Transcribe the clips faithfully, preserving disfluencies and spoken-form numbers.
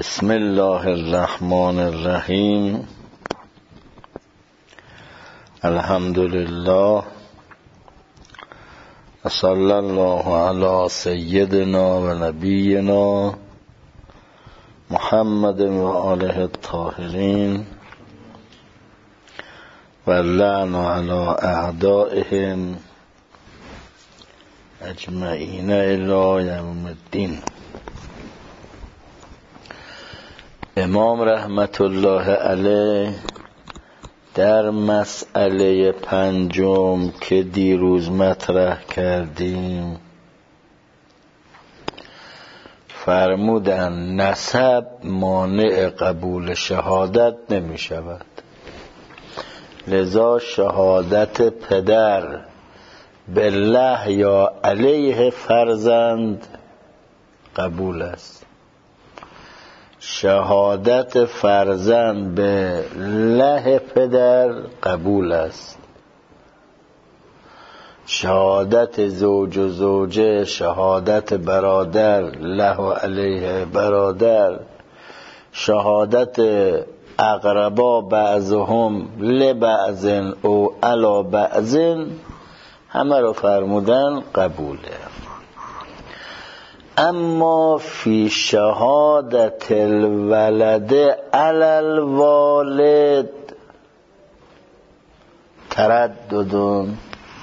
بسم الله الرحمن الرحیم. الحمد لله و صلی الله علی سیدنا و نبینا محمد و آله الطاهرین و لعن علی اعدائهم اجمعین الی یوم الدین. امام رحمت الله علیه در مسئله پنجم که دیروز مطرح کردیم فرمودن نسب مانع قبول شهادت نمی شود، لذا شهادت پدر بالله یا علیه فرزند قبول است، شهادت فرزند به له پدر قبول است، شهادت زوج و زوجه، شهادت برادر له و علیه برادر، شهادت اقربا بعضهم لبعض او علی بعض، همه رو فرمودن قبوله. اما فی شهادت الولد علی الوالد ترددون،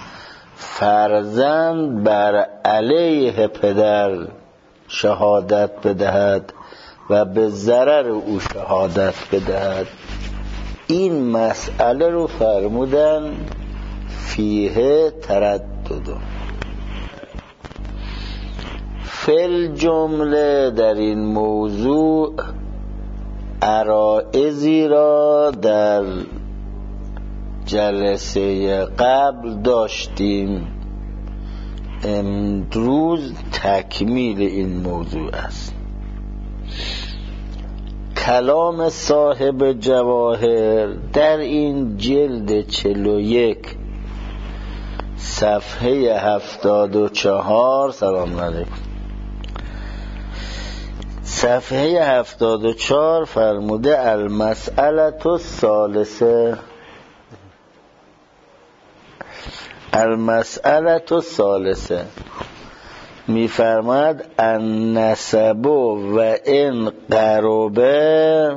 فرزند بر علیه پدر شهادت بدهد و به ضرر او شهادت بدهد، این مسئله رو فرمودن فیه ترددون. فل جمله در این موضوع عرائضی را در جلسه قبل داشتیم، امروز تکمیل این موضوع است. کلام صاحب جواهر در این جلد چهل و یک صفحه هفتاد و چهار، سلام علیکم، صفحه هفتاد و چهار فرموده المسئله الثالثه، المسئله الثالثه میفرماد النسب و ان قربه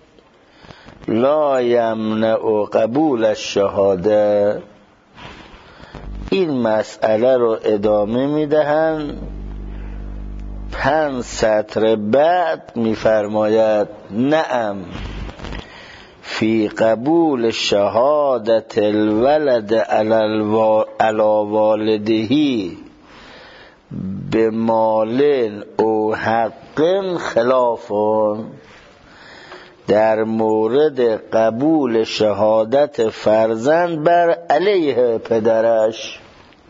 لا یمنع قبول الشهاده. این مسئله رو ادامه میدهند، پنج سطر بعد میفرماید نعم فی قبول شهادت الولد علی والدهی به مال او حق خلافون، در مورد قبول شهادت فرزند بر علیه پدرش،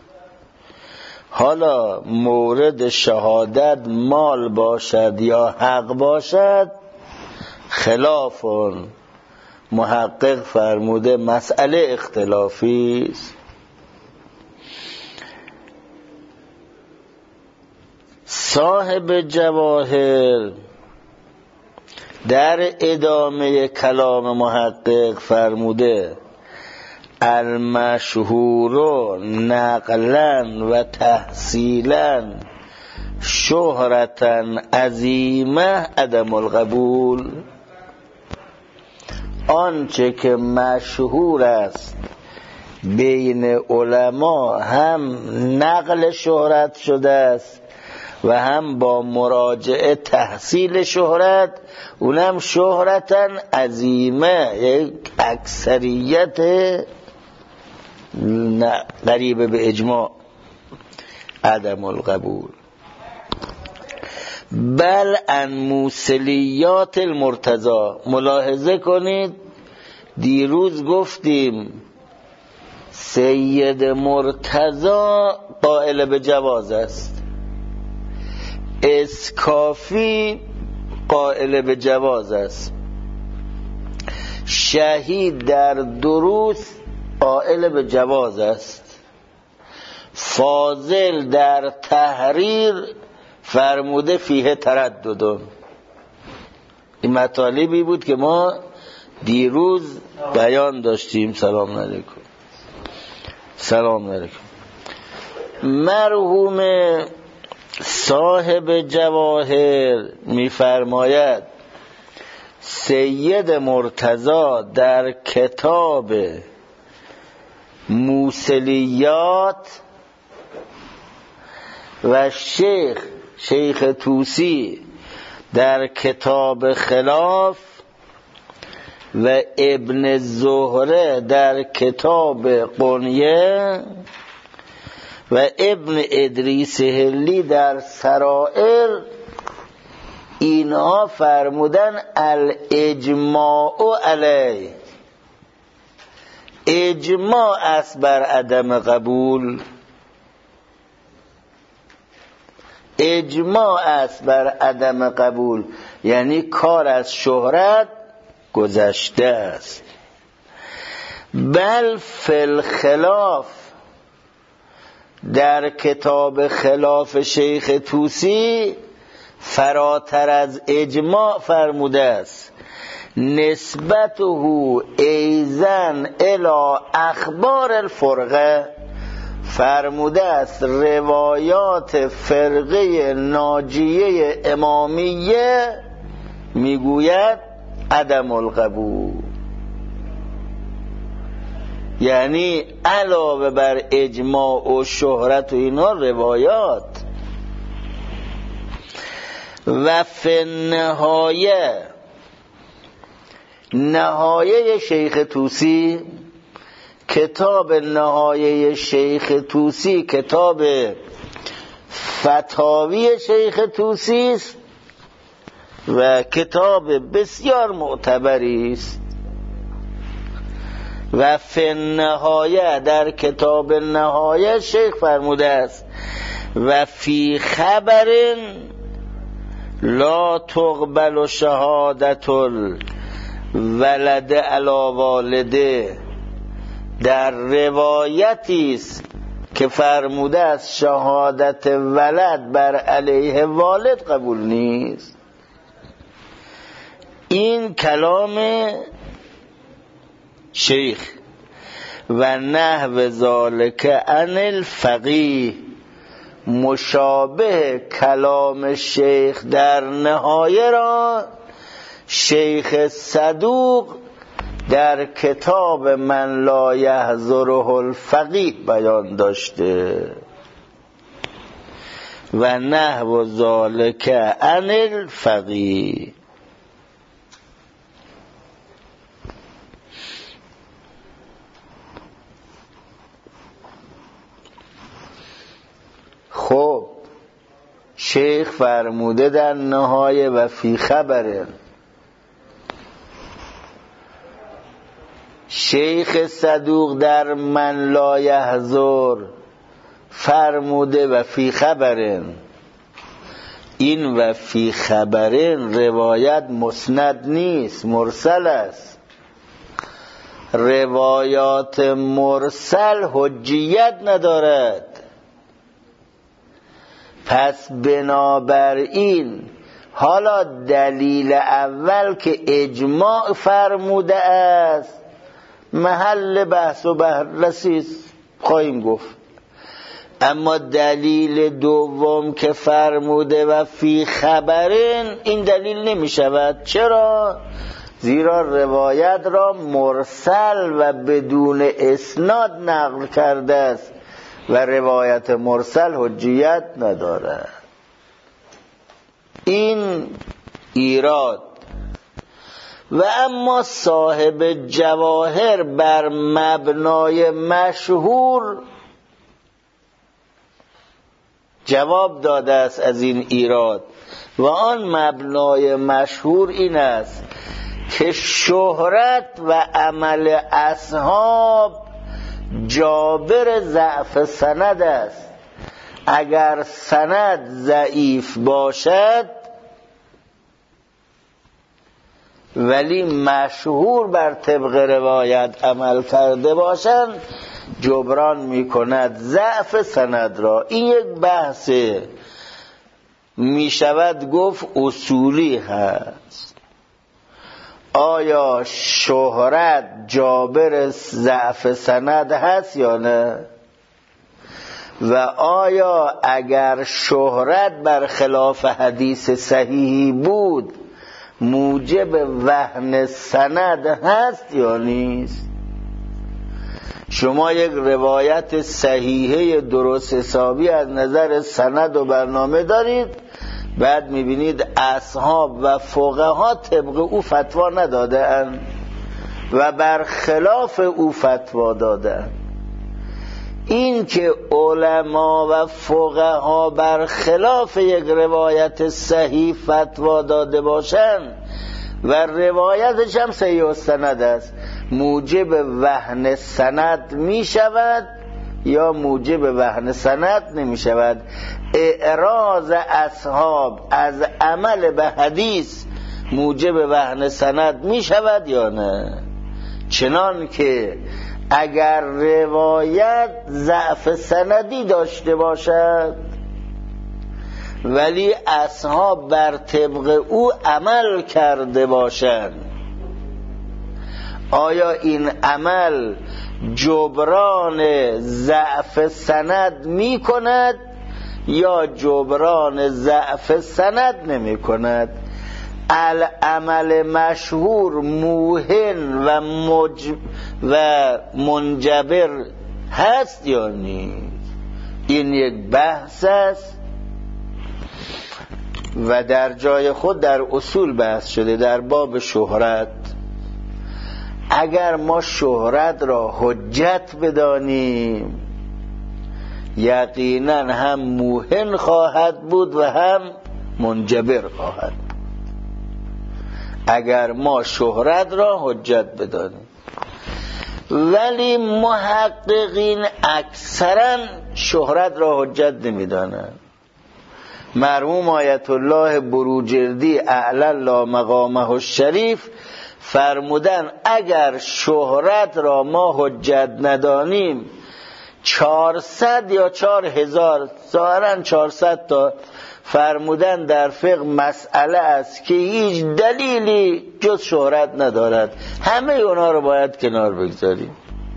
حالا مورد شهادت مال باشد یا حق باشد خلافون، محقق فرموده مسئله اختلافی است. صاحب جواهر در ادامه کلام محقق فرموده المشهور نقلا و تحصیلا شهرتا عظیمه عدم القبول، آنچه که مشهور است بین علما هم نقل شهرت شده است و هم با مراجعه تحصیل شهرت، اونم شهرتا عظیمه، یک اکثریت قریب به اجماع عدم القبول. بل ان موسلیات المرتضی، ملاحظه کنید دیروز گفتیم سید مرتضی قائل به جواز است، اسکافی قائل به جواز است، شهید در دروس قائل به جواز است، فاضل در تحریر فرموده فیه ترددون. این مطالبی بود که ما دیروز بیان داشتیم. سلام علیکم. سلام علیکم. مرحوم صاحب جواهر می‌فرماید سید مرتضی در کتاب موصلیات و شیخ شیخ طوسی در کتاب خلاف و ابن زهره در کتاب قنیه و ابن ادریس هلی در سرائر اینها فرمودن الاجماع علیه، اجماع است بر عدم قبول، اجماع است بر عدم قبول، یعنی کار از شهرت گذشته است. بل فی الخلاف در کتاب خلاف شیخ طوسی فراتر از اجماع فرموده است نسبته ایزن الی اخبار الفرقه، فرموده است روایات فرقه ناجیه امامیه میگوید عدم القبول، یعنی علاوه بر اجماع و شهرت و اینا روایات. و فی النهایه، نهایه شیخ طوسی، کتاب نهایه شیخ طوسی کتاب فتاوی شیخ طوسی است و کتاب بسیار معتبری است. و فی النهایه در کتاب نهایه شیخ فرموده است و فی خبر لا تقبل شهادت الولد علی والده، در روایتی است که فرموده است شهادت ولد بر علیه والد قبول نیست. این کلام شیخ و نحو ذالک عن الفقیه، مشابه کلام شیخ در نهایه را شیخ صدوق در کتاب من لا یحضره الفقیه بیان داشته. و نحو ذالک عن الفقیه. خب شیخ فرموده در نهایه و فی خبره، شیخ صدوق در من لا یحضر فرموده و فی خبره. این و فی خبره روایت مسند نیست، مرسل است. روایات مرسل حجیت ندارد. پس بنابراین حالا دلیل اول که اجماع فرموده است محل بحث و بررسی خواهیم گفت، اما دلیل دوم که فرموده و فی خبرین این دلیل نمی شود. چرا؟ زیرا روایت را مرسل و بدون اسناد نقل کرده است و روایت مرسل حجیت ندارد. این ایراد. و اما صاحب جواهر بر مبنای مشهور جواب داده است از این ایراد، و آن مبنای مشهور این است که شهرت و عمل اصحاب جابر ضعف سند است. اگر سند ضعیف باشد ولی مشهور بر طبق روایت عمل کرده باشند جبران می کند ضعف سند را. این یک بحث می شود گفت اصولی هست. آیا شهرت جابر ضعف سند هست یا نه؟ و آیا اگر شهرت بر خلاف حدیث صحیحی بود موجب وهن سند هست یا نیست؟ شما یک روایت صحیحه درست حسابی از نظر سند و برنامه دارید، بعد میبینید اصحاب و فقها طبق او فتوا ندادن و بر خلاف او فتوا دادن. این که علما و فقها بر خلاف یک روایت صحیح فتوا داده باشند و روایتش هم صحیح السند است، موجب وهن سند می شود یا موجب وهن سند نمی شود؟ اعراض اصحاب از عمل به حدیث موجب وهن سند می شود یا نه؟ چنان که اگر روایت ضعف سندی داشته باشد ولی اصحاب بر طبق او عمل کرده باشند، آیا این عمل جبران ضعف سند می کند یا جبران ضعف سند نمی کند؟ العمل مشهور موهن و, مج... و منجبر هست یا نیست؟ این یک بحث است و در جای خود در اصول بحث شده. در باب شهرت، اگر ما شهرت را حجت بدانیم یقینا هم موهن خواهد بود و هم منجبر خواهد بود. اگر ما شهرت را حجت بدانیم، ولی محققین اکثرا شهرت را حجت نمیدانند. مرحوم آیت الله بروجردی اعلی الله مقامه الشریف فرمودن اگر شهرت را ما حجت ندانیم چهارصد یا چهار هزار ظاهرا چهارصد تا فرمودن در فقه مسئله است که هیچ دلیلی جز شهرت ندارد، همه اونا رو باید کنار بگذاریم.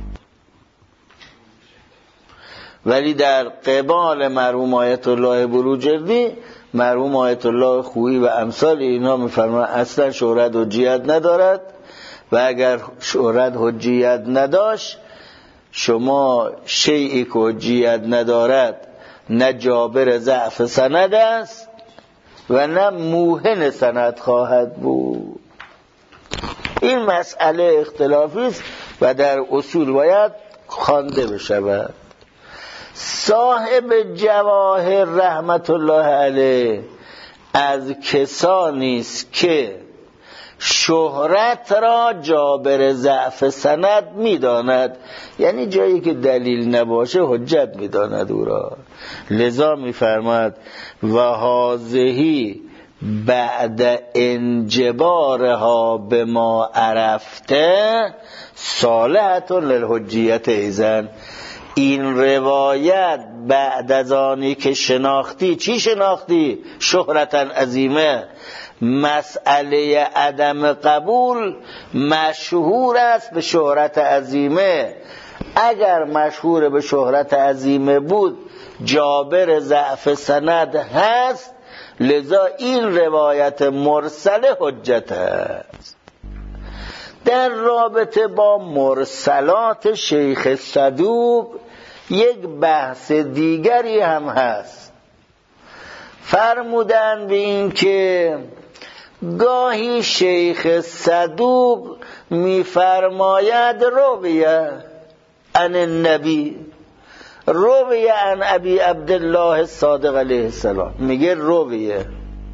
ولی در قبال مرحوم آیت الله بروجردی، مرحوم آیت الله خویی و امثال اینا میفرمایند اصلا شهرت حجیت ندارد و اگر شهرت حجیت نداشت شما شیئی که حجیت ندارد نه جابر ضعف سند است و نه موهن سند خواهد بود. این مسئله اختلافی است و در اصول باید خوانده بشود. صاحب جواهر رحمت الله علیه از کسانی است که شهرت را جابر ضعف سند میداند، یعنی جایی که دلیل نباشه حجت میداند او را. لذا میفرماد و هذه بعد انجبارها به ما عرفته صالحة للحجیت ایزن. این روایت بعد از آنی که شناختی، چی شناختی؟ شهرتاً عظیمه. مسئله عدم قبول مشهور است به شهرت عظیمه. اگر مشهور به شهرت عظیمه بود جابر ضعف سند هست، لذا این روایت مرسل حجت است. در رابطه با مرسلات شیخ صدوق یک بحث دیگری هم هست. فرمودن به این که گاهی شیخ صدوق میفرماید رویه عن النبی، رویه عن ابی عبدالله الصادق علیه السلام، میگه رویه.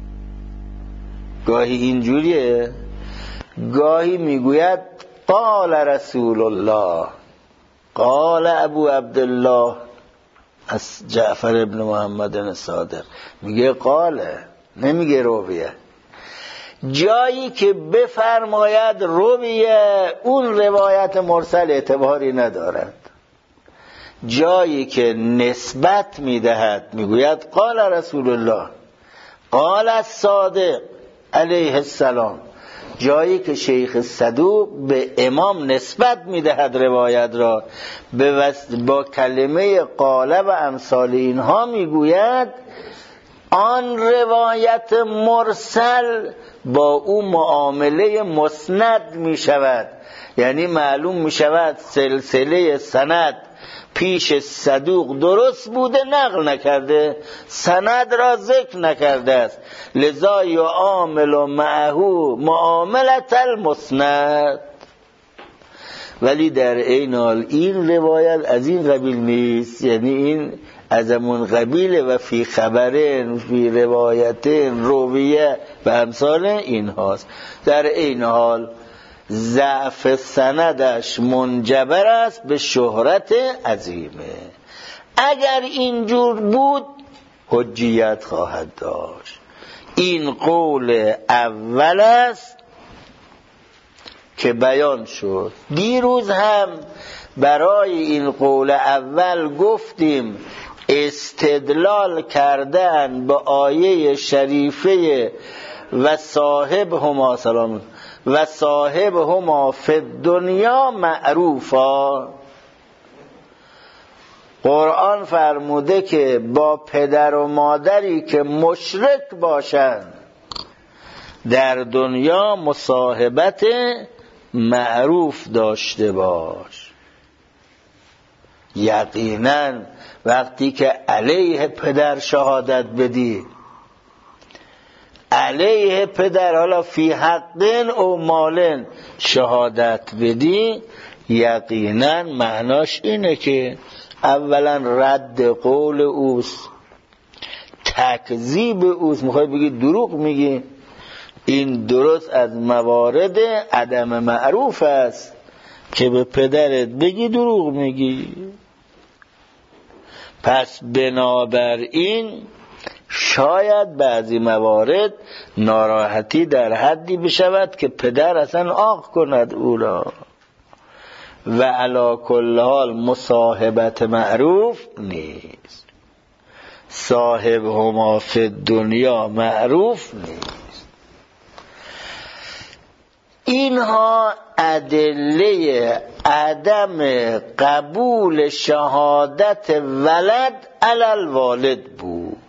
گاهی اینجوریه، گاهی میگوید قال رسول الله، قال ابو عبدالله از جعفر ابن محمد الصادق، میگه قاله، نمیگه رویه. جایی که بفرماید رویه اون روایت مرسل اعتباری ندارد. جایی که نسبت میدهد میگوید قال رسول الله، قال الصادق علیه السلام، جایی که شیخ صدوق به امام نسبت میدهد روایت را با کلمه قال و امثال اینها میگوید آن روایت مرسل با او معامله مسند میشود، یعنی معلوم میشود سلسله سند پیش صدوق درست بوده، نقل نکرده، سند را ذکر نکرده است، لذا یعامل معه معاملت المسند. ولی در این حال این روایت از این قبیل نیست، یعنی این از همون قبیل و فی خبرین فی روایتین رویه و امثال این هاست. در این حال ضعف سندش منجبر است به شهرت عظیمه. اگر اینجور بود حجیت خواهد داشت. این قول اول است که بیان شد. دیروز هم برای این قول اول گفتیم استدلال کردن به آیه شریفه و صاحب هما سلام و صاحب هما فی دنیا معروفا. قرآن فرموده که با پدر و مادری که مشرک باشند در دنیا مصاحبت معروف داشته باش. یقینا وقتی که علیه پدر شهادت بدی، علیه پدر حالا فی حقن او مالن شهادت بدی، یقینا معناش اینه که اولا رد قول اوست، تکذیب اوست، میخوای بگی دروغ میگی، این درست از موارد عدم معروف است که به پدرت بگی دروغ میگی. پس بنابراین شاید بعضی موارد ناراحتی در حدی بشود که پدر اصلا آق کند او را، و علی کل حال مصاحبت معروف نیست. صاحب هما فی دنیا معروف نیست. اینها ادله عدم قبول شهادت ولد علی الوالد بود.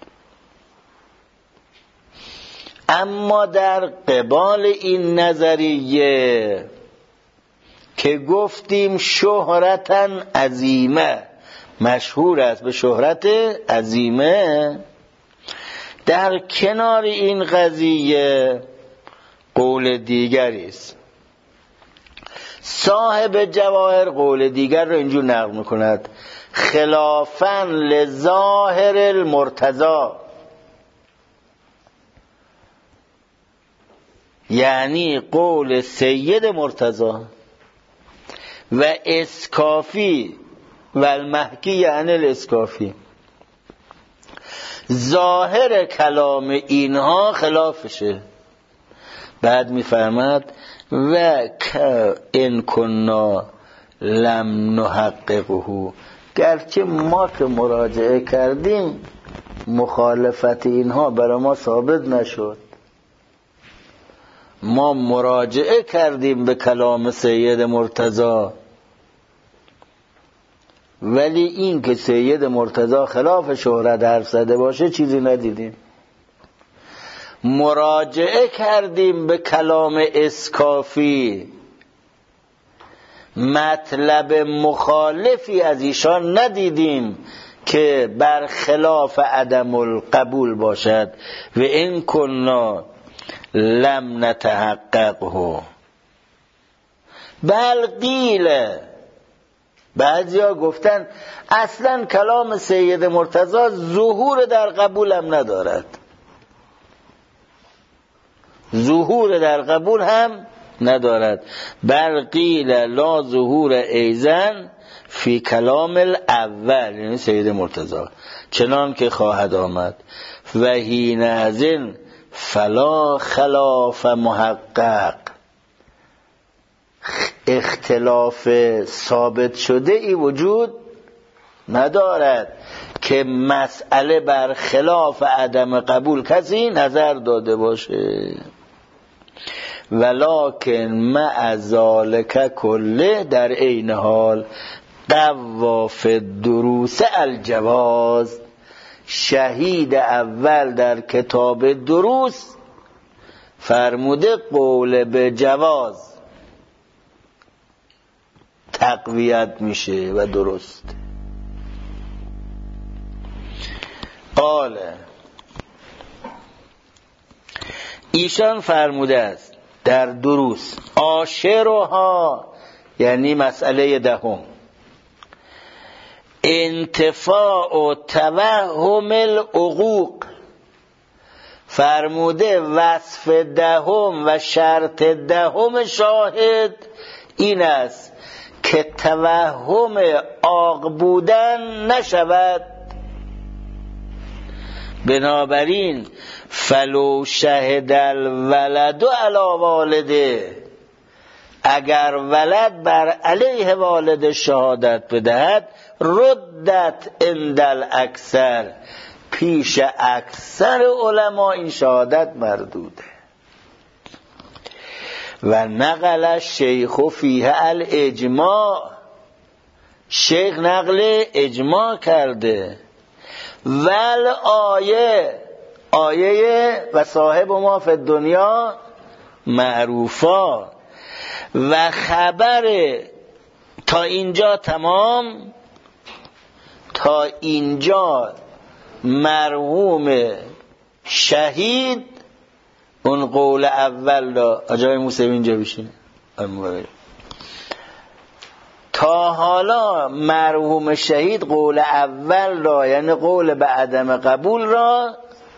اما در قبال این نظریه که گفتیم شهرتاً عظیمه، مشهور است به شهرت عظیمه، در کنار این قضیه قول دیگری است. صاحب جواهر قول دیگر رو اینجور نقل میکند: خلافاً لظاهر المرتضی، یعنی قول سید مرتضی، و اسکافی و المحکی یعنی الاسکافی. ظاهر کلام اینها خلافشه. بعد میفرماد و ان کنا لم نحققه، گرچه ما که مراجعه کردیم مخالفت اینها برای ما ثابت نشد، ما مراجعه کردیم به کلام سید مرتضی، ولی این که سید مرتضی خلاف شهرت حرف زده باشه چیزی ندیدیم. مراجعه کردیم به کلام اسکافی، مطلب مخالفی از ایشان ندیدیم که بر خلاف عدم القبول باشد. و این کنا لم نتحققه بل قیل، بعضی ها گفتن اصلا کلام سید مرتضی ظهور در قبول هم ندارد، ظهور در قبول هم ندارد. بل قیل لا ظهور ایزن فی کلام الاول، یعنی سید مرتضی، چنان که خواهد آمد. و حینئذ فلا خلاف محقق، اختلاف ثابت شده ای وجود ندارد که مسئله بر خلاف عدم قبول کسی نظر داده باشه. ولکن مع ذالک کله در عین حال قواف دروس الجواز. شهید اول در کتاب دروس فرموده قول به جواز تقویت میشه و درست. قال ایشان فرموده است در دروس عاشرها، یعنی مسئله دهم، انتفاع و توهم العقوق. فرموده وصف دهم و شرط دهم شاهد این است که توهم عاق بودن نشود. بنابراین فلو شهد الولد علی والده، اگر ولد بر علیه والد شهادت بدهد ردت عند الاکثر، پیش اکثر علما این شهادت مردوده. و نقل الشیخ فیه الاجماع، شیخ نقل اجماع کرده. ول آیه، آیه و صاحب ما فی الدنیا معروفا. و خبر تا اینجا تمام، تا اینجا مرحوم شهید اون قول اول را آجای موسوی اینجا بشین. تا حالا مرحوم شهید قول اول را، یعنی قول به عدم قبول را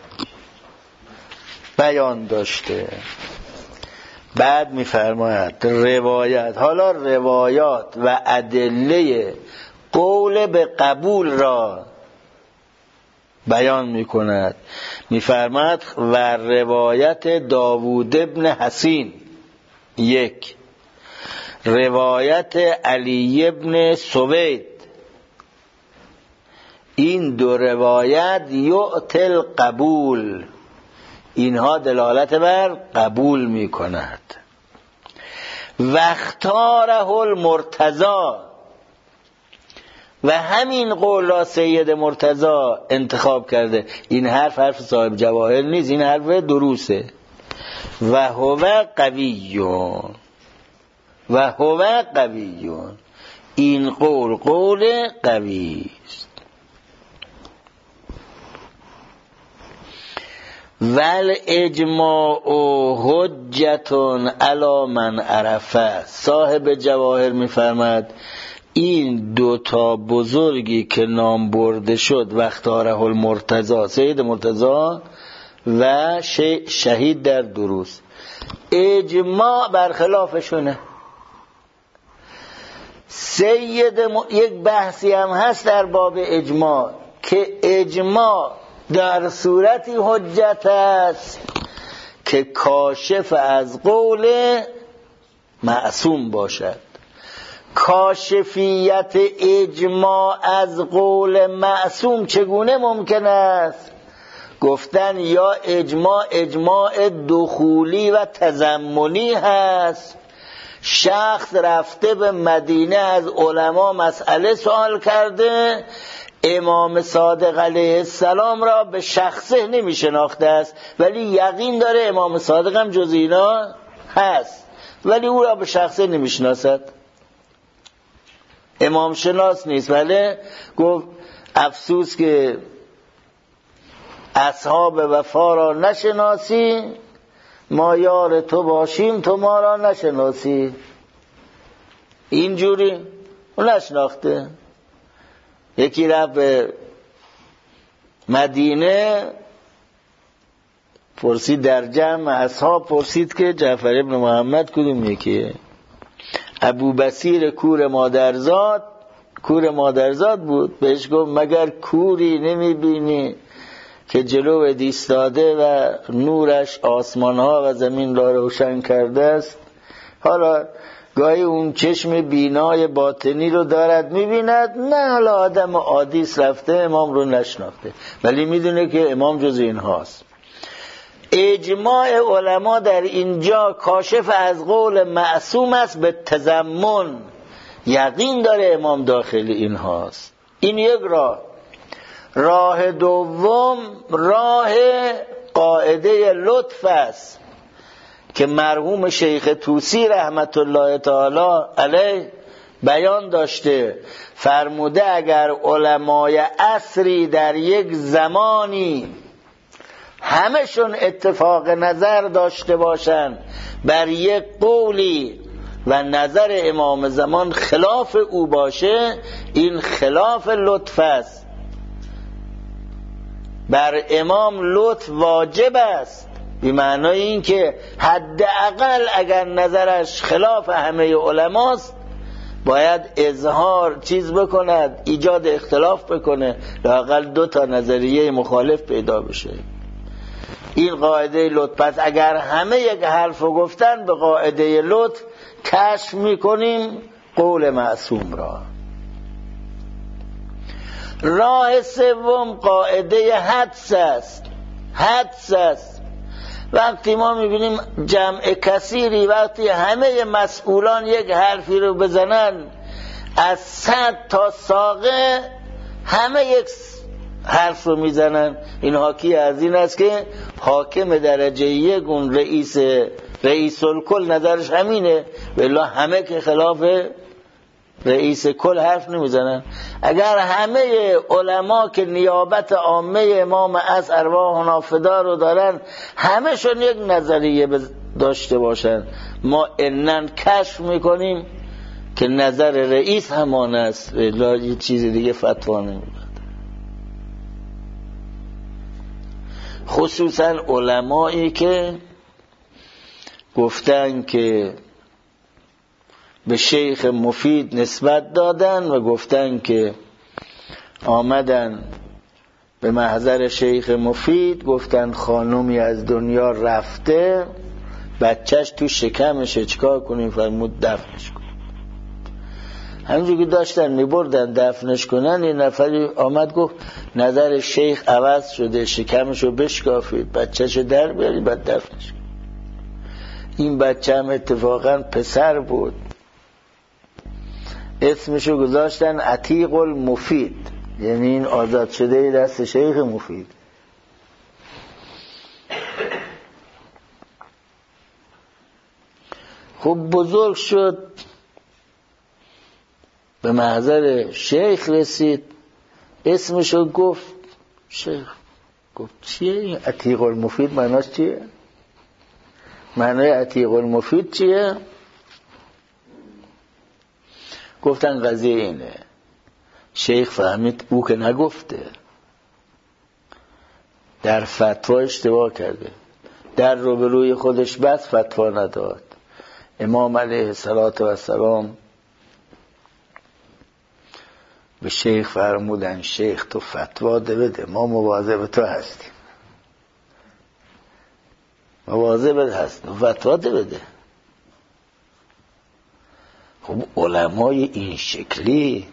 بیان داشته. بعد میفرماید روایت، حالا روایات و ادله قول به قبول را بیان میکند. میفرماید و روایت داوود ابن حسین یک، روایت علی ابن سوید، این دو روایت یعطل قبول، اینها دلالت بر قبول می کند. و اختاره المرتضی، و همین قول را سید مرتضی انتخاب کرده. این حرف حرف صاحب جواهر نیست، این حرف دروسه. و هو قویون، و هو قویون، این قول قول قوی است. ول اجماع حجتون علی من عرفه. صاحب جواهر میفرماد این دوتا بزرگی که نام برده شد و اختاره المرتضی، سید مرتضی و شهید در دروس، اجماع برخلافشونه. سید م... یک بحثی هم هست در باب اجماع که اجماع در صورتی حجت است که کاشف از قول معصوم باشد. کاشفیت اجماع از قول معصوم چگونه ممکن است؟ گفتن یا اجماع اجماع دخولی و تضمنی هست، شخص رفته به مدینه از علما مسئله سوال کرده، امام صادق علیه السلام را به شخصه نمی شناخته است ولی یقین داره امام صادق هم جز اینا هست، ولی او را به شخصه نمی شناسد، امام شناس نیست. ولی گفت افسوس که اصحاب وفا را نشناسی، ما یار تو باشیم تو ما را نشناسی. اینجوری اون نشناخته. یکی رفت به مدینه، پرسید در جمع اصحاب، پرسید که جعفر ابن محمد کدوم یکیه؟ ابو بصیر کور مادرزاد، کور مادرزاد بود. بهش گفت مگر کوری نمی بینی که جلو ایستاده و نورش آسمان ها و زمین را روشن کرده است؟ حالا گاهی اون چشم بینای باطنی رو دارد میبیند، نه حالا آدم عادی رفته امام رو نشناخته ولی میدونه که امام جز این هاست. اجماع علما در اینجا کاشف از قول معصوم است به تضمن. یقین داره امام داخل این هاست. این یک راه. راه دوم راه قاعده لطف است که مرحوم شیخ طوسی رحمت الله تعالی علیه بیان داشته، فرموده اگر علمای عصری در یک زمانی همشون اتفاق نظر داشته باشند بر یک قولی و نظر امام زمان خلاف او باشه، این خلاف لطف است. بر امام لطف واجب است، به معنای این که حداقل اگر نظرش خلاف همه علماست باید اظهار چیز بکند، ایجاد اختلاف بکنه، لااقل دو تا نظریه مخالف پیدا بشه. این قاعده لطف. پس اگر همه یک حرفو گفتن به قاعده لطف کشف میکنیم قول معصوم را. راه سوم قاعده حدس است. حدس است وقتی ما میبینیم جمع کثیری وقتی همه مسئولان یک حرفی رو بزنن، از صد تا ساقه همه یک حرف رو میزنن، این حاکی از این است که حاکم درجه یک اون رئیس رئیس الکل نظرش همینه، والله همه که خلاف رئیس کل حرف نمیزنن. اگر همه علما که نیابت عامه امام از ارواحنا فدا رو دارن همه شون یک نظریه داشته باشن، ما انن کشف میکنیم که نظر رئیس همان است، والله یه چیز دیگه فتوا نمیده. خصوصا علمایی که گفتن که به شیخ مفید نسبت دادن و گفتن که آمدن به محضر شیخ مفید گفتن خانومی از دنیا رفته، بچهش تو شکمش، چیکار کنیم؟ فرمود دفنش کن. همینجور که داشتن میبردن دفنش کنن، یه نفری آمد گفت نظر شیخ عوض شده، شکمشو بشکافید، بچهشو در بیارید بعد دفنش کن. این بچه هم اتفاقا پسر بود، اسمشو گذاشتن عتیق المفید، یعنی این آزاد شده دست شیخ مفید. خب بزرگ شد، به محضر شیخ رسید، اسمشو گفت. شیخ گفت چیه این عتیق المفید؟ معناش چیه؟ معنای عتیق المفید چیه؟ گفتن قضیه اینه. شیخ فهمید او که نگفته، در فتوا اشتباه کرده، در رو به روی خودش بس فتوا نداد. امام علیه السلام به شیخ فرمودن شیخ تو فتوا ده بده، ما مواظب تو هستیم، مواظبت هستیم، فتوا ده بده. خب علمای این شکلی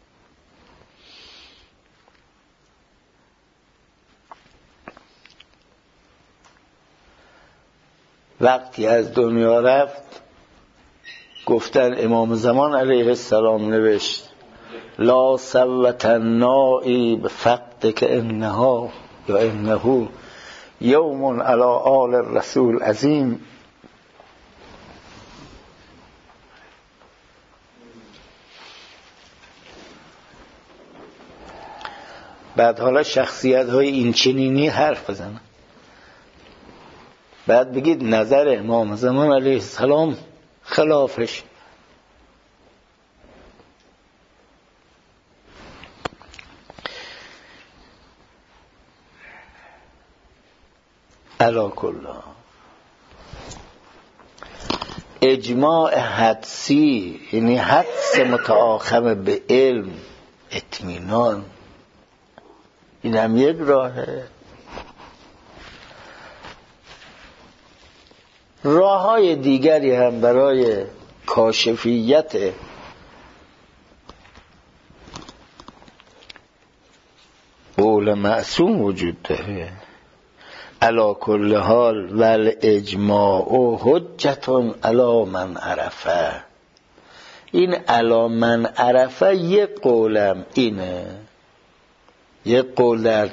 وقتی از دنیا رفت گفتن امام زمان علیه السلام نوشت لا سوت النائی بفقدک انها یا انه یوم علی آل الرسول عظیم. بعد حالا شخصیت های این چنینی حرف بزنن، بعد بگید نظر امام زمان علیه السلام خلافش. علا کلا اجماع حدسی، یعنی حدس متآخم به علم، اطمینان، این هم یک راهه. راه های دیگری هم برای کاشفیت قول معصوم وجود داره. علا کل حال ول اجماع و حجتون علا من عرفه. این علا من عرفه یک قولم اینه، یک قول در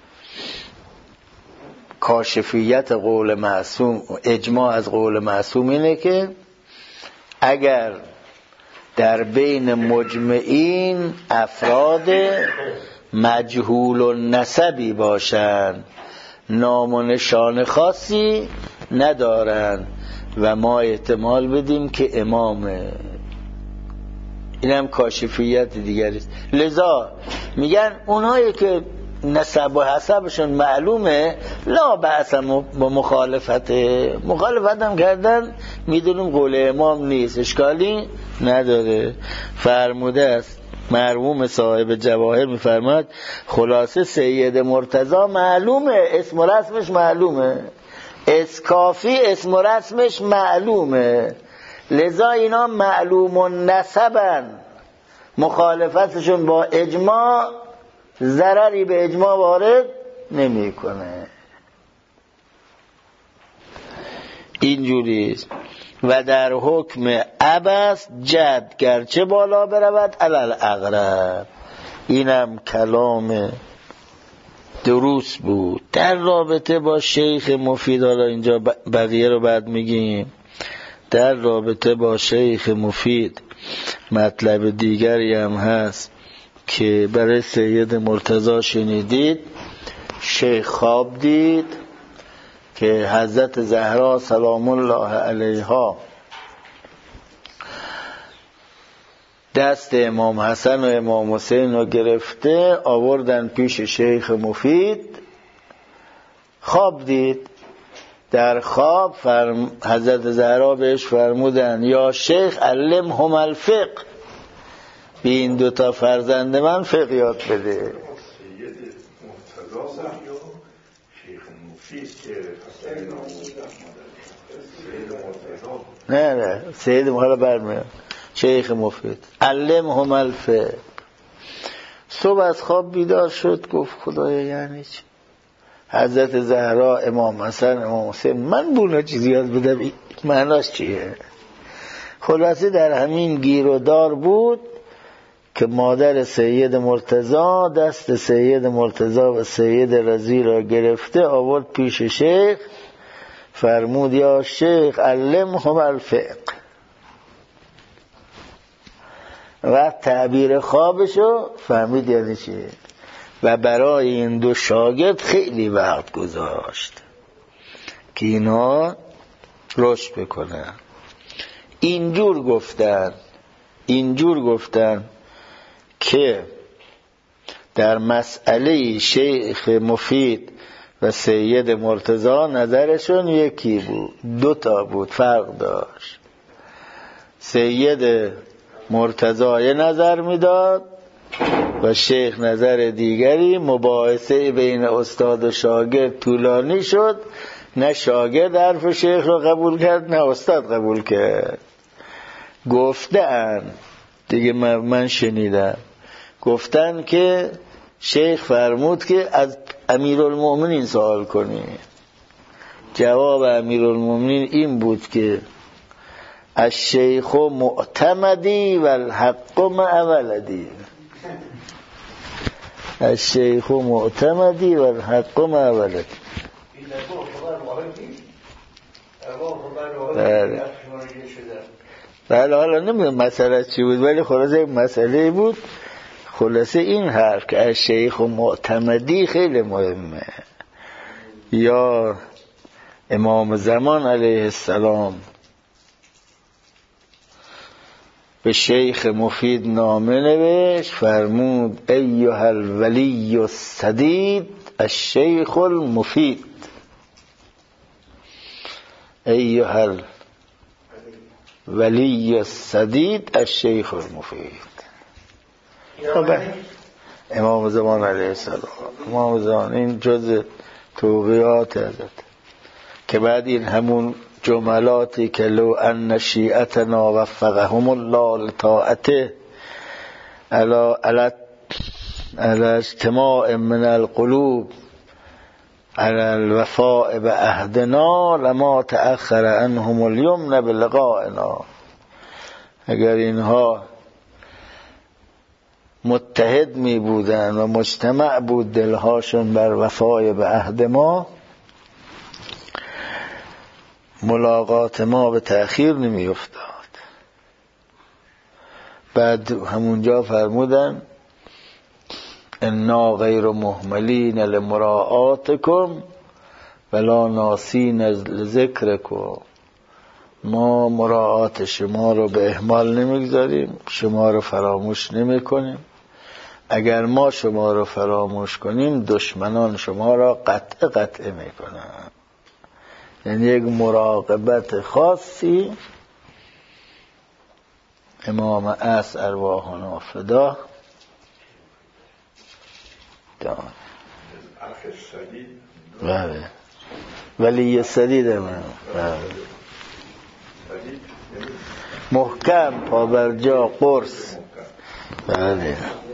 کاشفیت قول معصوم، اجماع از قول معصوم اینه که اگر در بین مجمعین افراد مجهول و نسبی باشند، نام و نشان خاصی ندارن و ما احتمال بدیم که امامه، این هم کاشفیت دیگری است. لذا میگن اونهایی که نسب و حسبشون معلومه لا بأس با مخالفت، مخالفت هم کردن میدونیم قول امام نیست، اشکالی نداره. فرموده است مرحوم صاحب جواهر میفرماد خلاصه سید مرتضی معلومه، اسم و رسمش معلومه، اسکافی اسم و رسمش معلومه، لذا اینا معلوم و نسبن، مخالفتشون با اجماع ضرری به اجماع وارد نمیکنه. اینجوریست. و در حکم عبس جد گرچه بالا برود علل اقرب. اینم کلام دروس بود در رابطه با شیخ مفید. حالا اینجا بقیه رو بعد میگیم. در رابطه با شیخ مفید مطلب دیگری هم هست که برای سید مرتضی شنیدید. شیخ خواب دید که حضرت زهرا سلام الله علیها دست امام حسن و امام حسین رو گرفته آوردن پیش شیخ مفید. خواب دید. در خواب فرم حضرت زهرا بهش فرمودن یا شیخ علمهم الفقه، به این دوتا فرزند من فقه یاد بده. نه نه سید محالا برمیاد شیخ مفید علمهم الفقه. صبح از خواب بیدار شد گفت خدایا یعنی چی؟ حضرت زهرا امام حسن امام حسین من بونا چیزی یاد بدم معناش چیه؟ خلاصه در همین گیر و دار بود که مادر سید مرتضی دست سید مرتضی و سید رضی را گرفته آورد پیش شیخ. فرمود یا شیخ علمهم الفقه. و تعبیر خوابشو فهمید یعنی چیه. و برای این دو شاگرد خیلی وقت گذاشت که اینا رشد بکنن. اینجور گفتن اینجور گفتن که در مسئله شیخ مفید و سید مرتضی نظرشون یکی بود، دو تا بود، فرق داشت. سید مرتضی نظر میداد و شیخ نظر دیگری. مباحثه بین استاد و شاگرد طولانی شد، نه شاگرد حرف شیخ رو قبول کرد نه استاد قبول کرد. گفتن دیگه من شنیدم گفتن که شیخ فرمود که از امیرالمؤمنین سوال کنی. جواب امیرالمؤمنین این بود که الشیخ معتمدی و الحق مع ولدی. الشیخ معتمدی و الحق مع ولدی. بله بله حالا نمیدونم مسئله چی بود ولی خلاصه مسئله بود. خلاصه این حرف که از شیخ و معتمدی خیلی مهمه. یا امام زمان علیه السلام به شیخ مفید نامه نوشت، فرمود ایها الولی السدید الشیخ المفید. ایها الولی السدید الشیخ المفید. امام زمان علیه السلام. امام زمان این جز توقیات حضرت که بعد این همون جملاتی که لو ان شیعتنا وفقهم الله لطاعته علی علی اجتماع من القلوب على الوفاء بعهدنا لما تأخر عنهم اليمن بلقائنا. اگر اینها متحد می بودن و مجتمع بود دلهاشون بر وفای به عهد ما، ملاقات ما به تأخیر نمی افتاد. بعد همونجا فرمودن انا غیر مهملین لمراعاتکم ولا ناسین لذکرکم. ما مراعات شما رو به اهمال نمیگذاریم، شما رو فراموش نمی کنیم. اگر ما شما رو فراموش کنیم دشمنان شما را قطع قطع می کنن. یعنی یک مراقبت خاصی امام اس ارواحنا فدا دان. بله ولی سدید من محکم پا بر جا قرص. بله